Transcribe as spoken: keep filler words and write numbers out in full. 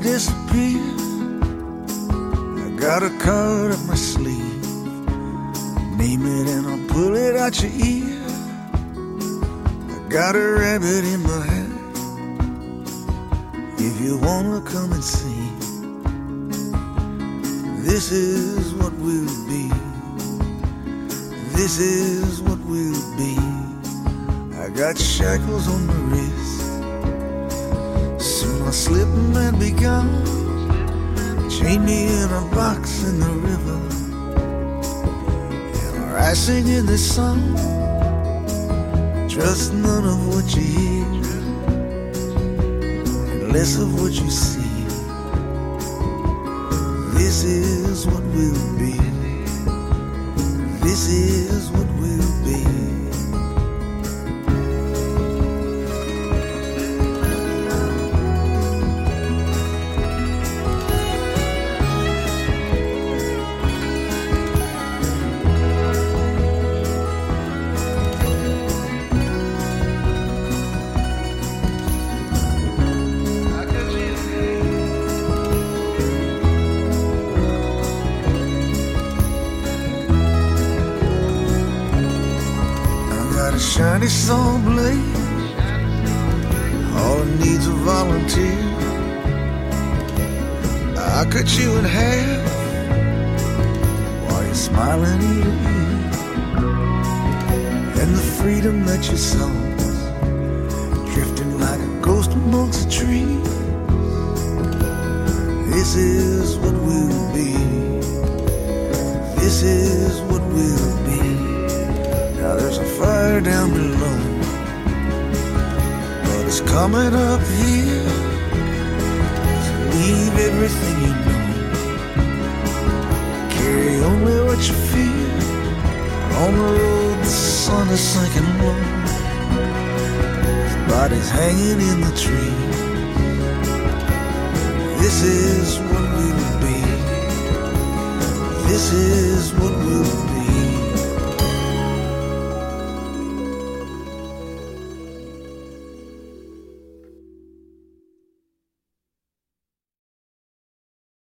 disappear. I got a card up my sleeve. Name it and I'll pull it out your ear. I got a rabbit in my hat. If you wanna come and see, this is what we'll be. This is what we'll be. I got shackles on my wrist. Soon I'll slip and be gone. Chain me in a box in the river, and I'll rise singing this song. Trust none of what you hear, and less of what you see. This is what we'll be. This is what we'll be. Shiny saw blade, all it needs a volunteer. I cut you in half while you're smiling ear to ear. And the freedom that you saw, drifting like a ghost amongst the trees. This is what we'll be. This is what we'll be. Now there's a fire down below, but it's coming up here. So leave everything you know, carry only what you feel. On the road the sun is sinking low, his body's hanging in the tree. This is what we'll be. This is what we'll be.